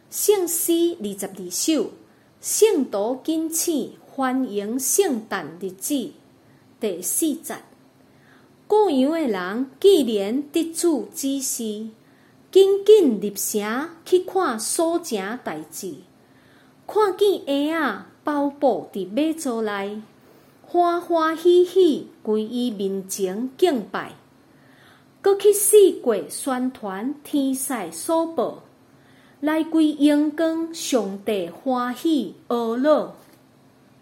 圣诗22首，圣徒敬请欢迎圣诞日子。第4节，各样的人既然得主指示，紧紧入城去看所成代志，看见婴仔包布伫马槽内，欢欢喜喜跪伊面前敬拜，搁去四国宣传天使所报，来归阳光上帝欢喜呵乐。